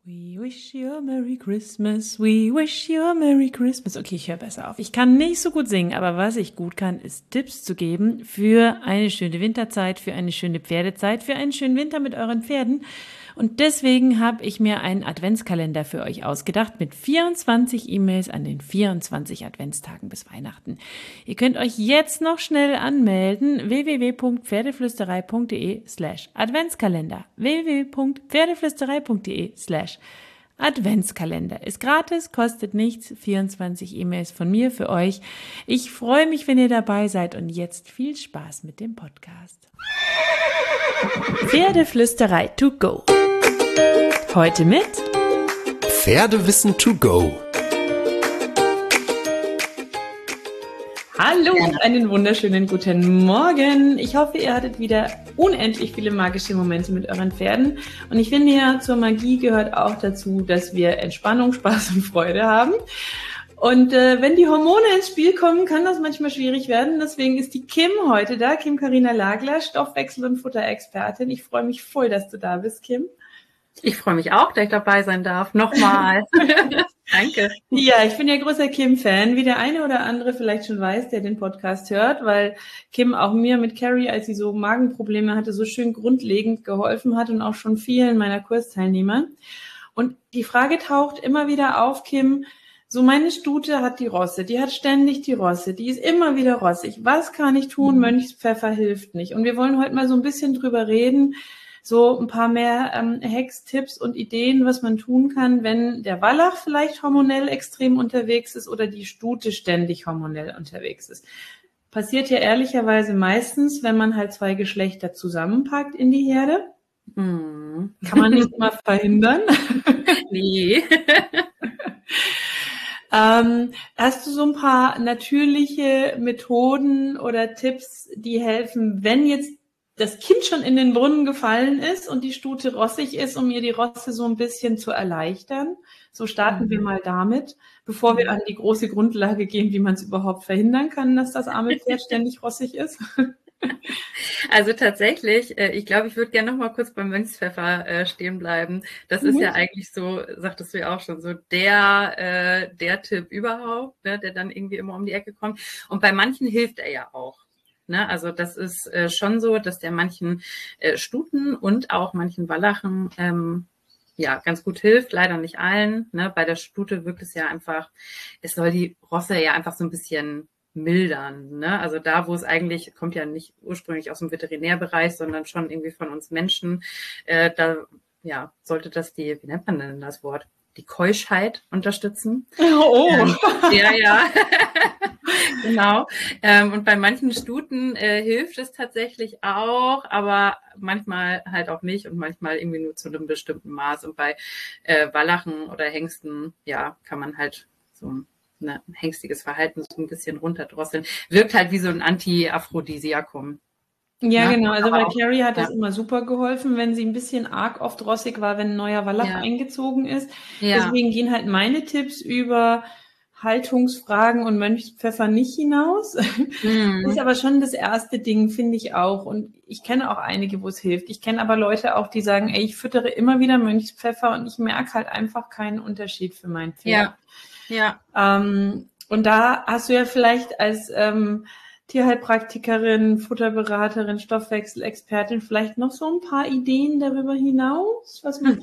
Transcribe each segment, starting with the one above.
We wish you a Merry Christmas, we wish you a Merry Christmas. Okay, ich höre besser auf. Ich kann nicht so gut singen, aber was ich gut kann, ist Tipps zu geben für eine schöne Winterzeit, für eine schöne Pferdezeit, für einen schönen Winter mit euren Pferden. Und deswegen habe ich mir einen Adventskalender für euch ausgedacht mit 24 E-Mails an den 24 Adventstagen bis Weihnachten. Ihr könnt euch jetzt noch schnell anmelden, www.pferdeflüsterei.de/Adventskalender. www.pferdeflüsterei.de/Adventskalender. Ist gratis, kostet nichts, 24 E-Mails von mir für euch. Ich freue mich, wenn ihr dabei seid und jetzt viel Spaß mit dem Podcast. Pferdeflüsterei to go. Heute mit Pferdewissen to go. Hallo und einen wunderschönen guten Morgen. Ich hoffe, ihr hattet wieder unendlich viele magische Momente mit euren Pferden. Und ich finde ja, zur Magie gehört auch dazu, dass wir Entspannung, Spaß und Freude haben. Und wenn die Hormone ins Spiel kommen, kann das manchmal schwierig werden. Deswegen ist die Kim heute da, Kim-Carina Lagler, Stoffwechsel- und Futterexpertin. Ich freue mich voll, dass du da bist, Kim. Ich freue mich auch, dass ich dabei sein darf. Nochmal. Danke. Ja, ich bin ja großer Kim-Fan, wie der eine oder andere vielleicht schon weiß, der den Podcast hört, weil Kim auch mir mit Carrie, als sie so Magenprobleme hatte, so schön grundlegend geholfen hat und auch schon vielen meiner Kursteilnehmer. Und die Frage taucht immer wieder auf, Kim, so meine Stute hat die Rosse, die hat ständig die Rosse, die ist immer wieder rossig. Was kann ich tun? Mönchspfeffer hilft nicht. Und wir wollen heute mal so ein bisschen drüber reden, so ein paar mehr Hacks, Tipps und Ideen, was man tun kann, wenn der Wallach vielleicht hormonell extrem unterwegs ist oder die Stute ständig hormonell unterwegs ist. Passiert ja ehrlicherweise meistens, wenn man halt zwei Geschlechter zusammenpackt in die Herde. Kann man nicht immer verhindern. Nee. Hast du so ein paar natürliche Methoden oder Tipps, die helfen, wenn jetzt das Kind schon in den Brunnen gefallen ist und die Stute rossig ist, um ihr die Rosse so ein bisschen zu erleichtern? So starten wir mal damit, bevor wir an die große Grundlage gehen, wie man es überhaupt verhindern kann, dass das arme Pferd ständig rossig ist. Also tatsächlich, ich glaube, ich würde gerne noch mal kurz beim Mönchspfeffer stehen bleiben. Das ist ja eigentlich so, sagtest du ja auch schon, so der Tipp überhaupt, ne, der dann irgendwie immer um die Ecke kommt. Und bei manchen hilft er ja auch. Ne, also das ist schon so, dass der manchen Stuten und auch manchen Wallachen ja ganz gut hilft, leider nicht allen. Ne? Bei der Stute wirkt es ja einfach, es soll die Rosse ja einfach so ein bisschen mildern. Ne? Also da, wo es eigentlich, kommt ja nicht ursprünglich aus dem Veterinärbereich, sondern schon irgendwie von uns Menschen, da ja sollte das die, wie nennt man denn das Wort? Die Keuschheit unterstützen. Oh. Ja. Genau. Und bei manchen Stuten hilft es tatsächlich auch, aber manchmal halt auch nicht und manchmal irgendwie nur zu einem bestimmten Maß. Und bei Wallachen oder Hengsten, ja, kann man halt so ein hengstiges Verhalten so ein bisschen runterdrosseln. Wirkt halt wie so ein Anti-Aphrodisiakum. Ja, genau. Also bei Carrie hat das immer super geholfen, wenn sie ein bisschen arg oft rossig war, wenn ein neuer Wallach eingezogen ist. Ja. Deswegen gehen halt meine Tipps über Haltungsfragen und Mönchspfeffer nicht hinaus. Das ist aber schon das erste Ding, finde ich auch. Und ich kenne auch einige, wo es hilft. Ich kenne aber Leute auch, die sagen, ey, ich füttere immer wieder Mönchspfeffer und ich merke halt einfach keinen Unterschied für mein Pferd. Ja. Und da hast du ja vielleicht als Tierheilpraktikerin, Futterberaterin, Stoffwechselexpertin vielleicht noch so ein paar Ideen darüber hinaus, was man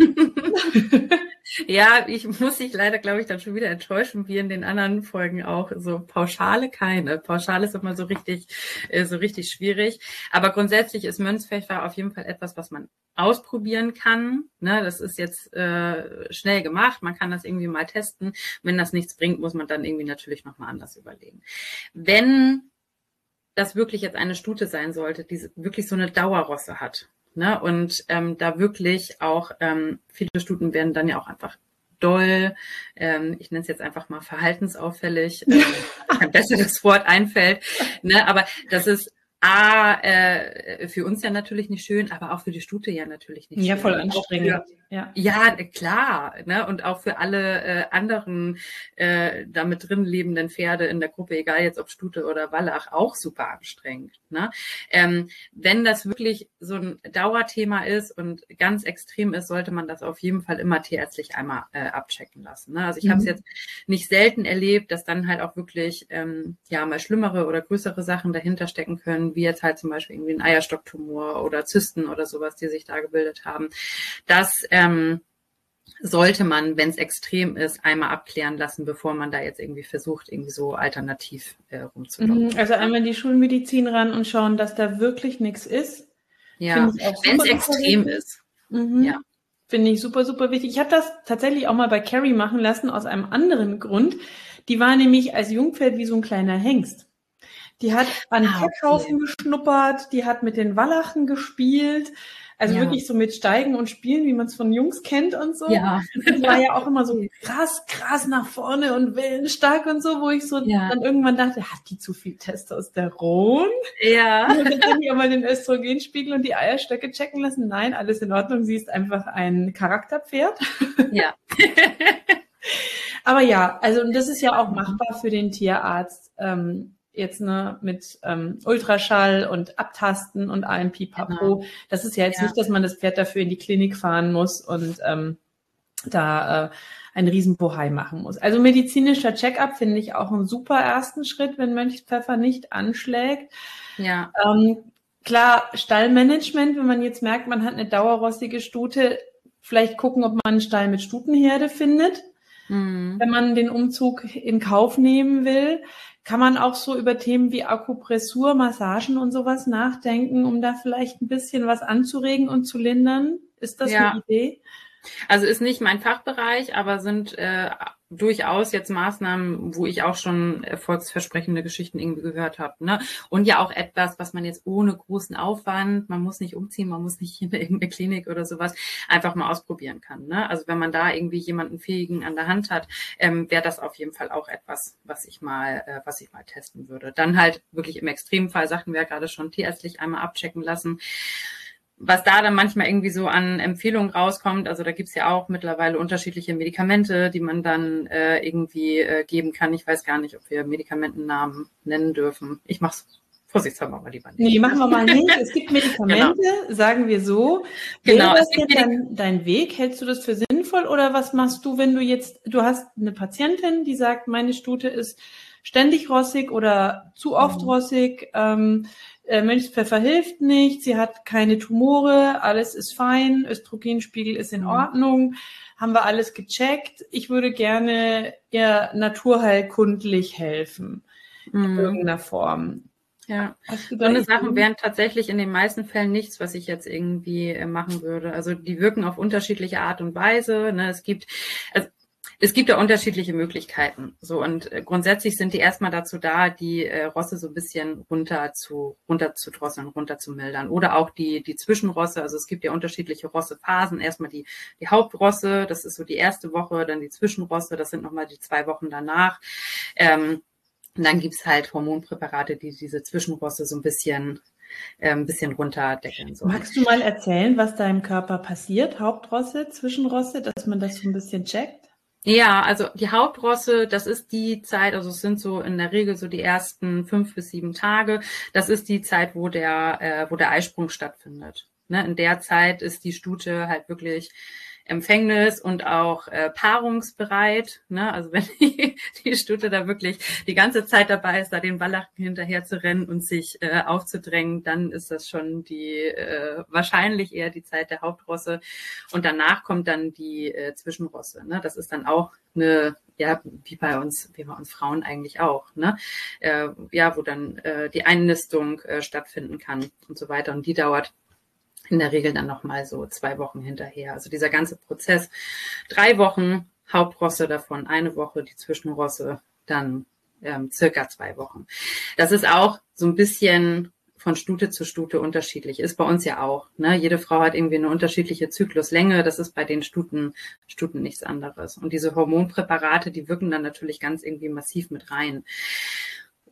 Ja, ich muss dich leider, glaube ich, dann schon wieder enttäuschen, wie in den anderen Folgen auch. So Pauschale keine. Pauschale ist immer so richtig schwierig. Aber grundsätzlich ist Mönchspfeffer auf jeden Fall etwas, was man ausprobieren kann. Ne, das ist jetzt schnell gemacht. Man kann das irgendwie mal testen. Wenn das nichts bringt, muss man dann irgendwie natürlich nochmal anders überlegen. Wenn das wirklich jetzt eine Stute sein sollte, die wirklich so eine Dauerrosse hat. Ne? Und da wirklich auch, viele Stuten werden dann ja auch einfach doll, ich nenne es jetzt einfach mal verhaltensauffällig, ein besseres Wort einfällt. Ne? Aber das ist für uns ja natürlich nicht schön, aber auch für die Stute ja natürlich nicht schön. Ja, voll anstrengend. Ja. Ja, klar, ne? Und auch für alle anderen da mit drin lebenden Pferde in der Gruppe, egal jetzt ob Stute oder Wallach, auch super anstrengend. Ne? Wenn das wirklich so ein Dauerthema ist und ganz extrem ist, sollte man das auf jeden Fall immer tierärztlich einmal abchecken lassen. Ne? Also ich habe es jetzt nicht selten erlebt, dass dann halt auch wirklich mal schlimmere oder größere Sachen dahinter stecken können, wie jetzt halt zum Beispiel irgendwie ein Eierstocktumor oder Zysten oder sowas, die sich da gebildet haben. Das sollte man, wenn es extrem ist, einmal abklären lassen, bevor man da jetzt irgendwie versucht, irgendwie so alternativ rumzulaufen. Also einmal in die Schulmedizin ran und schauen, dass da wirklich nichts ist. Ja, wenn es Super extrem wichtig. ist. Ja. Finde ich super, super wichtig. Ich habe das tatsächlich auch mal bei Carrie machen lassen, aus einem anderen Grund. Die war nämlich als Jungpferd wie so ein kleiner Hengst. Die hat an Fetthaufen geschnuppert, die hat mit den Wallachen gespielt. Also wirklich so mit Steigen und Spielen, wie man es von Jungs kennt und so. Ja. Und die war ja auch immer so krass nach vorne und willensstark und so, wo ich so dann irgendwann dachte, hat die zu viel Testosteron? Ja. Und dann kann ich auch mal den Östrogenspiegel und die Eierstöcke checken lassen. Nein, alles in Ordnung. Sie ist einfach ein Charakterpferd. Ja. Aber ja, also das ist ja auch machbar für den Tierarzt. Jetzt mit Ultraschall und Abtasten und allem Pipapo. Genau. Das ist ja jetzt nicht, dass man das Pferd dafür in die Klinik fahren muss und da einen Riesenbohai machen muss. Also medizinischer Check-up finde ich auch einen super ersten Schritt, wenn Mönchspfeffer nicht anschlägt. Ja. Klar, Stallmanagement, wenn man jetzt merkt, man hat eine dauerrostige Stute, vielleicht gucken, ob man einen Stall mit Stutenherde findet. Wenn man den Umzug in Kauf nehmen will, kann man auch so über Themen wie Akupressur, Massagen und sowas nachdenken, um da vielleicht ein bisschen was anzuregen und zu lindern. Ist das eine Idee? Also ist nicht mein Fachbereich, aber sind durchaus jetzt Maßnahmen, wo ich auch schon erfolgsversprechende Geschichten irgendwie gehört habe. Ne? Und ja auch etwas, was man jetzt ohne großen Aufwand, man muss nicht umziehen, man muss nicht in irgendeine Klinik oder sowas, einfach mal ausprobieren kann. Ne? Also wenn man da irgendwie jemanden Fähigen an der Hand hat, wäre das auf jeden Fall auch etwas, was ich mal testen würde. Dann halt wirklich im Extremfall, sagten wir ja gerade schon, tierärztlich einmal abchecken lassen. Was da dann manchmal irgendwie so an Empfehlungen rauskommt, also da gibt's ja auch mittlerweile unterschiedliche Medikamente, die man dann irgendwie geben kann. Ich weiß gar nicht, ob wir Medikamentennamen nennen dürfen. Ich mach's vorsichtshalber mal lieber nicht. Nee, machen wir mal nicht. Es gibt Medikamente, sagen wir so. Wäre das jetzt dein Weg? Hältst du das für sinnvoll oder was machst du, wenn du hast eine Patientin, die sagt, meine Stute ist ständig rossig oder zu oft rossig, Mönchspfeffer hilft nicht, sie hat keine Tumore, alles ist fein, Östrogenspiegel ist in Ordnung, haben wir alles gecheckt. Ich würde gerne ihr naturheilkundlich helfen in irgendeiner Form. Ja, so eine Sachen wären tatsächlich in den meisten Fällen nichts, was ich jetzt irgendwie machen würde. Also die wirken auf unterschiedliche Art und Weise. Ne? Es gibt ja unterschiedliche Möglichkeiten. So und grundsätzlich sind die erstmal dazu da, die Rosse so ein bisschen runter zu drosseln, runter zu mildern. Oder auch die Zwischenrosse. Also es gibt ja unterschiedliche Rossephasen. Erstmal die Hauptrosse, das ist so die erste Woche, dann die Zwischenrosse, das sind nochmal die 2 Wochen danach. Und dann gibt's halt Hormonpräparate, die diese Zwischenrosse so ein bisschen runterdeckeln sollen. Magst du mal erzählen, was da im Körper passiert? Hauptrosse, Zwischenrosse, dass man das so ein bisschen checkt? Ja, also die Hauptrosse, das ist die Zeit, also es sind so in der Regel so die ersten 5 bis 7 Tage. Das ist die Zeit, wo der Eisprung stattfindet. Ne? In der Zeit ist die Stute halt wirklich Empfängnis und auch paarungsbereit. Ne? Also wenn die Stute da wirklich die ganze Zeit dabei ist, da den Wallachen hinterher zu rennen und sich aufzudrängen, dann ist das schon wahrscheinlich eher die Zeit der Hauptrosse. Und danach kommt dann die Zwischenrosse. Ne? Das ist dann auch wie bei uns Frauen eigentlich auch, ne? Wo dann die Einnistung stattfinden kann und so weiter. Und die dauert in der Regel dann nochmal so 2 Wochen hinterher. Also dieser ganze Prozess, 3 Wochen, Hauptrosse davon 1 Woche, die Zwischenrosse dann circa 2 Wochen. Das ist auch so ein bisschen von Stute zu Stute unterschiedlich. Ist bei uns ja auch. Ne? Jede Frau hat irgendwie eine unterschiedliche Zykluslänge. Das ist bei den Stuten nichts anderes. Und diese Hormonpräparate, die wirken dann natürlich ganz irgendwie massiv mit rein.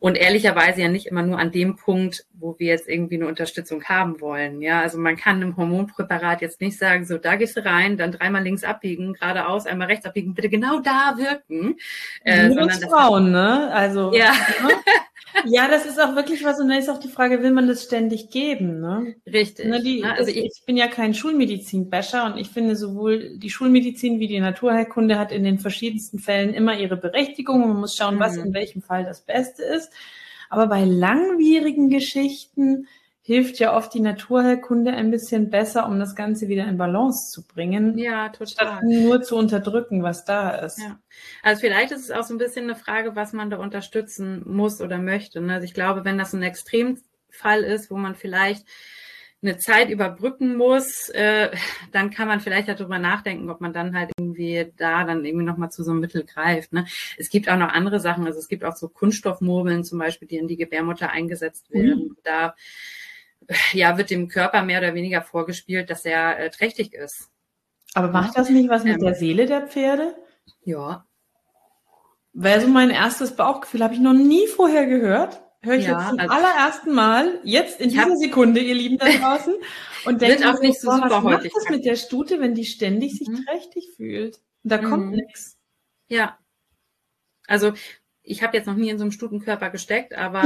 Und ehrlicherweise ja nicht immer nur an dem Punkt, wo wir jetzt irgendwie eine Unterstützung haben wollen. Ja, also man kann im Hormonpräparat jetzt nicht sagen, so, da gehst du rein, dann 3-mal links abbiegen, geradeaus, einmal rechts abbiegen, bitte genau da wirken. Nur das Frauen, ne? Also, ja. Ja, das ist auch wirklich was, und da ist auch die Frage, will man das ständig geben, ne? Richtig. Ne, also ich bin ja kein Schulmedizin-Basher, und ich finde, sowohl die Schulmedizin wie die Naturheilkunde hat in den verschiedensten Fällen immer ihre Berechtigung, und man muss schauen, was in welchem Fall das Beste ist. Aber bei langwierigen Geschichten hilft ja oft die Naturheilkunde ein bisschen besser, um das Ganze wieder in Balance zu bringen. Ja, total. Statt nur zu unterdrücken, was da ist. Ja. Also vielleicht ist es auch so ein bisschen eine Frage, was man da unterstützen muss oder möchte. Ne? Also ich glaube, wenn das ein Extremfall ist, wo man vielleicht eine Zeit überbrücken muss, dann kann man vielleicht darüber nachdenken, ob man dann halt irgendwie nochmal zu so einem Mittel greift. Ne? Es gibt auch noch andere Sachen, also es gibt auch so Kunststoffmurmeln zum Beispiel, die in die Gebärmutter eingesetzt werden. Da wird dem Körper mehr oder weniger vorgespielt, dass er trächtig ist. Aber macht das nicht was mit der Seele der Pferde? Ja. Wäre so mein erstes Bauchgefühl, habe ich noch nie vorher gehört. Höre ich jetzt zum allerersten Mal, jetzt in dieser Sekunde, ihr Lieben da draußen. Und denke auch nicht so super was häufig. macht das mit der Stute, wenn die ständig sich trächtig fühlt? Und da kommt nichts. Ja. Also ich habe jetzt noch nie in so einem Stutenkörper gesteckt, aber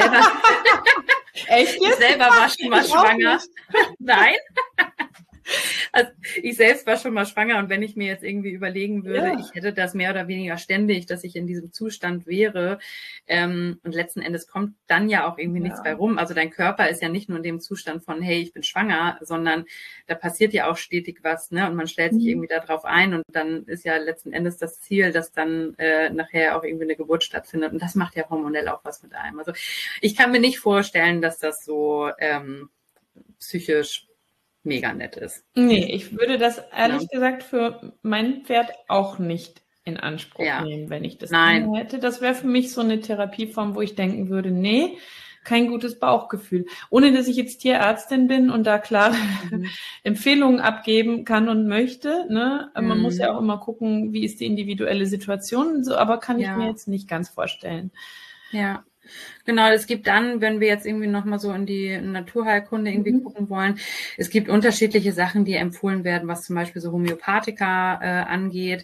Echt jetzt? Ich selber war schon mal schwanger. Nein. Also ich selbst war schon mal schwanger, und wenn ich mir jetzt irgendwie überlegen würde, ich hätte das mehr oder weniger ständig, dass ich in diesem Zustand wäre, und letzten Endes kommt dann ja auch irgendwie nichts bei rum. Also dein Körper ist ja nicht nur in dem Zustand von, hey, ich bin schwanger, sondern da passiert ja auch stetig was, ne? Und man stellt sich irgendwie darauf ein, und dann ist ja letzten Endes das Ziel, dass dann nachher auch irgendwie eine Geburt stattfindet, und das macht ja hormonell auch was mit einem. Also ich kann mir nicht vorstellen, dass das so psychisch mega nett ist. Nee, ich würde das ehrlich gesagt für mein Pferd auch nicht in Anspruch nehmen, wenn ich das hätte. Das wäre für mich so eine Therapieform, wo ich denken würde, nee, kein gutes Bauchgefühl. Ohne dass ich jetzt Tierärztin bin und da klare Empfehlungen abgeben kann und möchte. Ne? Man muss ja auch immer gucken, wie ist die individuelle Situation, so, aber kann ich mir jetzt nicht ganz vorstellen. Ja. Genau, es gibt dann, wenn wir jetzt irgendwie nochmal so in die Naturheilkunde irgendwie gucken wollen, es gibt unterschiedliche Sachen, die empfohlen werden, was zum Beispiel so Homöopathika angeht.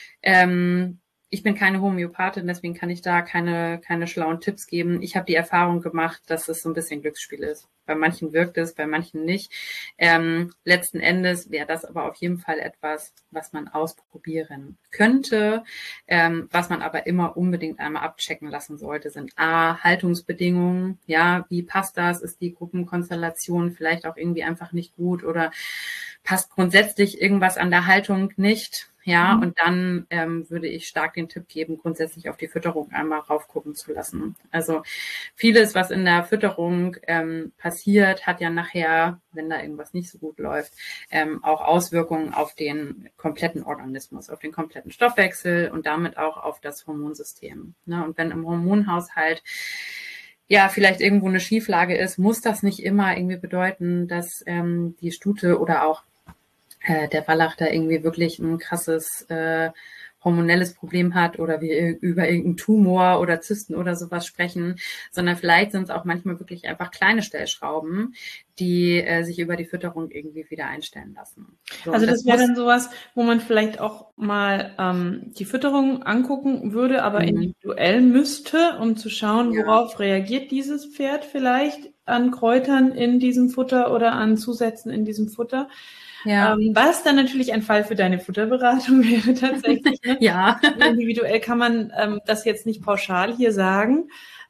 Ich bin keine Homöopathin, deswegen kann ich da keine schlauen Tipps geben. Ich habe die Erfahrung gemacht, dass es so ein bisschen Glücksspiel ist. Bei manchen wirkt es, bei manchen nicht. Letzten Endes wäre das aber auf jeden Fall etwas, was man ausprobieren könnte. Was man aber immer unbedingt einmal abchecken lassen sollte, sind Haltungsbedingungen. Ja, wie passt das? Ist die Gruppenkonstellation vielleicht auch irgendwie einfach nicht gut, oder passt grundsätzlich irgendwas an der Haltung nicht? Ja, und dann würde ich stark den Tipp geben, grundsätzlich auf die Fütterung einmal raufgucken zu lassen. Also vieles, was in der Fütterung passiert, hat ja nachher, wenn da irgendwas nicht so gut läuft, auch Auswirkungen auf den kompletten Organismus, auf den kompletten Stoffwechsel und damit auch auf das Hormonsystem. Ne? Und wenn im Hormonhaushalt vielleicht irgendwo eine Schieflage ist, muss das nicht immer irgendwie bedeuten, dass die Stute oder auch der Wallach da irgendwie wirklich ein krasses hormonelles Problem hat, oder wir über irgendeinen Tumor oder Zysten oder sowas sprechen, sondern vielleicht sind es auch manchmal wirklich einfach kleine Stellschrauben, die sich über die Fütterung irgendwie wieder einstellen lassen. So, also das wäre dann sowas, wo man vielleicht auch mal die Fütterung angucken würde, aber individuell müsste, um zu schauen, worauf reagiert dieses Pferd vielleicht an Kräutern in diesem Futter oder an Zusätzen in diesem Futter. Ja. Was dann natürlich ein Fall für deine Futterberatung wäre tatsächlich. Ne? Ja. Individuell kann man das jetzt nicht pauschal hier sagen.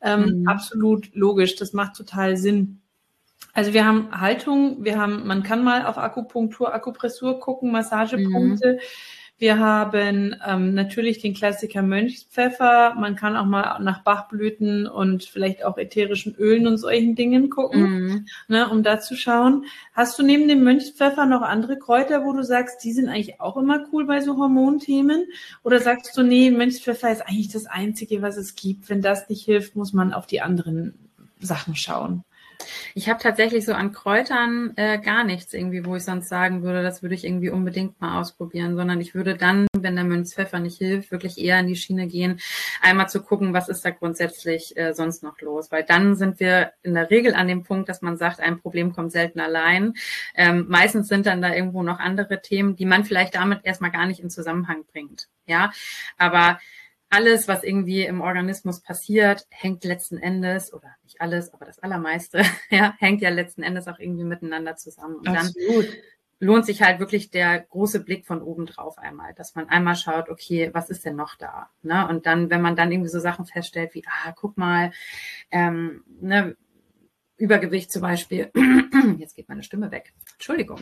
Absolut logisch, das macht total Sinn. Also wir haben Haltung, man kann mal auf Akupunktur, Akupressur gucken, Massagepunkte. Wir haben natürlich den Klassiker Mönchspfeffer. Man kann auch mal nach Bachblüten und vielleicht auch ätherischen Ölen und solchen Dingen gucken, ne, um da zu schauen. Hast du neben dem Mönchspfeffer noch andere Kräuter, wo du sagst, die sind eigentlich auch immer cool bei so Hormonthemen? Oder sagst du, nee, Mönchspfeffer ist eigentlich das Einzige, was es gibt. Wenn das nicht hilft, muss man auf die anderen Sachen schauen. Ich habe tatsächlich so an Kräutern gar nichts irgendwie, wo ich sonst sagen würde, das würde ich irgendwie unbedingt mal ausprobieren, sondern ich würde dann, wenn der Mönchspfeffer nicht hilft, wirklich eher in die Schiene gehen, einmal zu gucken, was ist da grundsätzlich sonst noch los, weil dann sind wir in der Regel an dem Punkt, dass man sagt, ein Problem kommt selten allein. Meistens sind dann da irgendwo noch andere Themen, die man vielleicht damit erstmal gar nicht in Zusammenhang bringt. Ja, aber alles, was irgendwie im Organismus passiert, hängt letzten Endes, oder nicht alles, aber das Allermeiste, ja, hängt ja letzten Endes auch irgendwie miteinander zusammen. Und Absolut. dann lohnt sich halt wirklich der große Blick von oben drauf einmal, dass man einmal schaut, okay, was ist denn noch da? Ne? Und dann, wenn man dann irgendwie so Sachen feststellt wie, guck mal, ne, Übergewicht zum Beispiel, jetzt geht meine Stimme weg, Entschuldigung.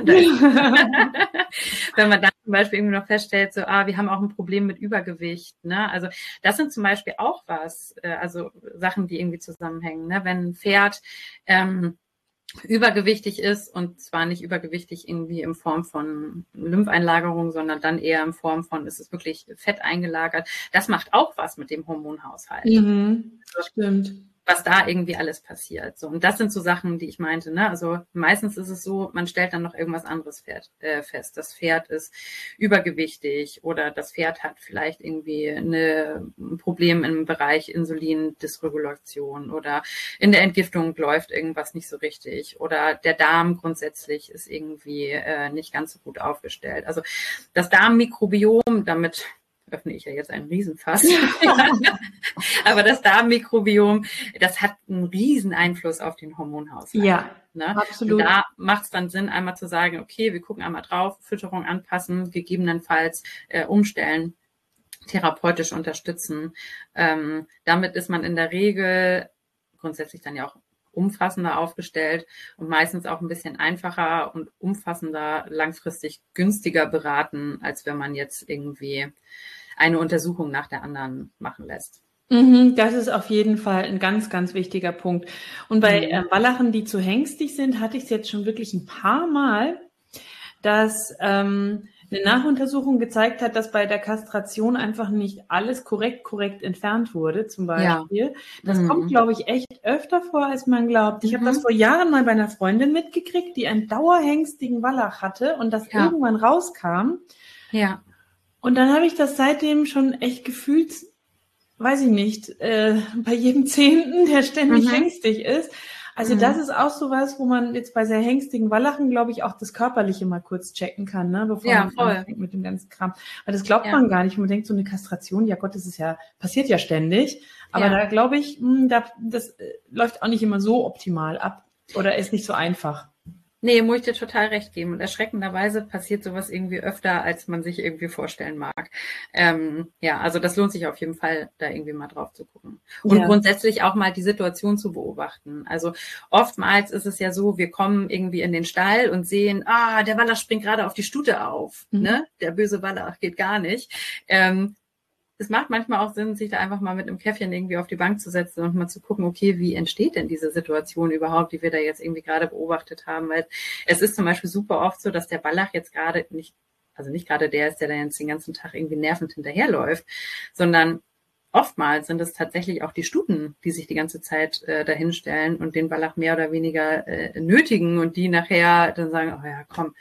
Wenn man dann zum Beispiel irgendwie noch feststellt, so, wir haben auch ein Problem mit Übergewicht, ne? Also das sind zum Beispiel auch also Sachen, die irgendwie zusammenhängen, ne? Wenn ein Pferd übergewichtig ist und zwar nicht übergewichtig irgendwie in Form von Lympheinlagerung, sondern dann eher in Form von, ist es wirklich Fett eingelagert, das macht auch was mit dem Hormonhaushalt. Stimmt. Was da irgendwie alles passiert. So, und das sind so Sachen, die ich meinte, ne? Also meistens ist es so, man stellt dann noch irgendwas anderes fest. Das Pferd ist übergewichtig oder das Pferd hat vielleicht irgendwie ein Problem im Bereich Insulindysregulation oder in der Entgiftung läuft irgendwas nicht so richtig oder der Darm grundsätzlich ist irgendwie nicht ganz so gut aufgestellt. Also das Darmmikrobiom, damit öffne ich ja jetzt einen Riesenfass. Aber das Darmmikrobiom, das hat einen riesen Einfluss auf den Hormonhaushalt. Ja, ne? absolut. Und da macht es dann Sinn, einmal zu sagen, okay, wir gucken einmal drauf, Fütterung anpassen, gegebenenfalls umstellen, therapeutisch unterstützen. Damit ist man in der Regel grundsätzlich dann ja auch umfassender aufgestellt und meistens auch ein bisschen einfacher und umfassender, langfristig günstiger beraten, als wenn man jetzt irgendwie eine Untersuchung nach der anderen machen lässt. Das ist auf jeden Fall ein ganz, ganz wichtiger Punkt. Und bei Wallachen, die zu hängstig sind, hatte ich es jetzt schon wirklich ein paar Mal, dass eine Nachuntersuchung gezeigt hat, dass bei der Kastration einfach nicht alles korrekt entfernt wurde, zum Beispiel. Ja. Das kommt, glaube ich, echt öfter vor, als man glaubt. Ich habe das vor Jahren mal bei einer Freundin mitgekriegt, die einen dauerhängstigen Wallach hatte und das irgendwann rauskam. Ja. Und dann habe ich das seitdem schon echt gefühlt, weiß ich nicht, bei jedem 10., der ständig hängstig ist. Also das ist auch sowas, wo man jetzt bei sehr hängstigen Wallachen, glaube ich, auch das Körperliche mal kurz checken kann, ne, bevor man anfängt mit dem ganzen Kram. Weil das glaubt man gar nicht. Man denkt, so eine Kastration, ja Gott, das ist ja, passiert ja ständig. Aber da glaube ich, das läuft auch nicht immer so optimal ab oder ist nicht so einfach. Nee, muss ich dir total recht geben. Und erschreckenderweise passiert sowas irgendwie öfter, als man sich irgendwie vorstellen mag. Also das lohnt sich auf jeden Fall, da irgendwie mal drauf zu gucken. Und grundsätzlich auch mal die Situation zu beobachten. Also oftmals ist es ja so, wir kommen irgendwie in den Stall und sehen, der Wallach springt gerade auf die Stute auf. Ne? Der böse Wallach geht gar nicht. Es macht manchmal auch Sinn, sich da einfach mal mit einem Käffchen irgendwie auf die Bank zu setzen und mal zu gucken, okay, wie entsteht denn diese Situation überhaupt, die wir da jetzt irgendwie gerade beobachtet haben, weil es ist zum Beispiel super oft so, dass der Wallach jetzt gerade nicht gerade der ist, der da jetzt den ganzen Tag irgendwie nervend hinterherläuft, sondern oftmals sind es tatsächlich auch die Stuten, die sich die ganze Zeit dahinstellen und den Wallach mehr oder weniger nötigen und die nachher dann sagen, oh ja, komm,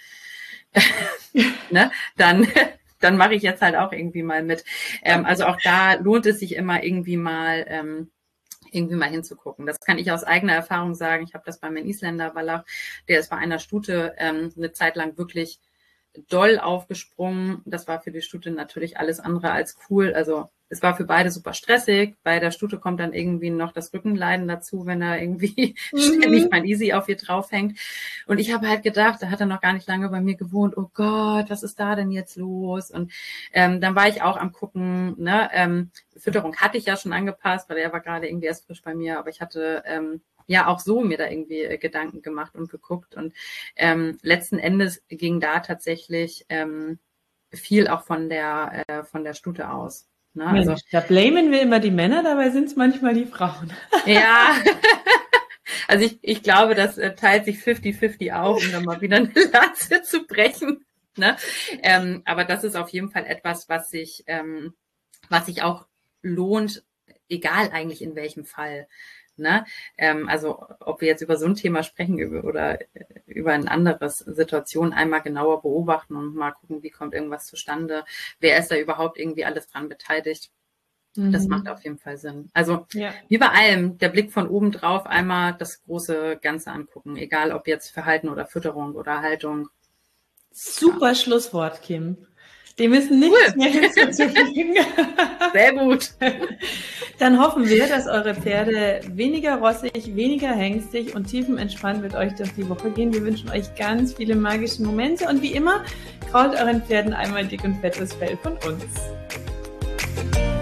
ne, dann mache ich jetzt halt auch irgendwie mal mit. Also auch da lohnt es sich immer irgendwie mal hinzugucken. Das kann ich aus eigener Erfahrung sagen. Ich habe das bei meinem Isländer Wallach, der ist bei einer Stute eine Zeit lang wirklich doll aufgesprungen. Das war für die Stute natürlich alles andere als cool. Also es war für beide super stressig. Bei der Stute kommt dann irgendwie noch das Rückenleiden dazu, wenn er irgendwie ständig mein Easy auf ihr draufhängt. Und ich habe halt gedacht, da hat er noch gar nicht lange bei mir gewohnt, oh Gott, was ist da denn jetzt los? Und dann war ich auch am gucken, ne, Fütterung hatte ich ja schon angepasst, weil er war gerade irgendwie erst frisch bei mir, aber ich hatte auch so mir da irgendwie Gedanken gemacht und geguckt. Und letzten Endes ging da tatsächlich viel auch von der Stute aus. Ne? Also, da blamen wir immer die Männer, dabei sind es manchmal die Frauen. Ja, also ich glaube, das teilt sich 50-50 auf, um dann mal wieder eine Lanze zu brechen. Ne? Aber das ist auf jeden Fall etwas, was sich auch lohnt, egal eigentlich in welchem Fall. Ne? Also ob wir jetzt über so ein Thema sprechen oder über ein anderes Situation, einmal genauer beobachten und mal gucken, wie kommt irgendwas zustande, wer ist da überhaupt irgendwie alles dran beteiligt. Das macht auf jeden Fall Sinn. Also wie bei allem, der Blick von oben drauf, einmal das große Ganze angucken, egal ob jetzt Verhalten oder Fütterung oder Haltung. Super Schlusswort, Kim. Dem ist nichts mehr hinzuzufügen. Sehr gut. Dann hoffen wir, dass eure Pferde weniger rossig, weniger hängstig und tiefenentspannt mit euch durch die Woche gehen. Wir wünschen euch ganz viele magische Momente und wie immer, krault euren Pferden einmal dick und fettes Fell von uns.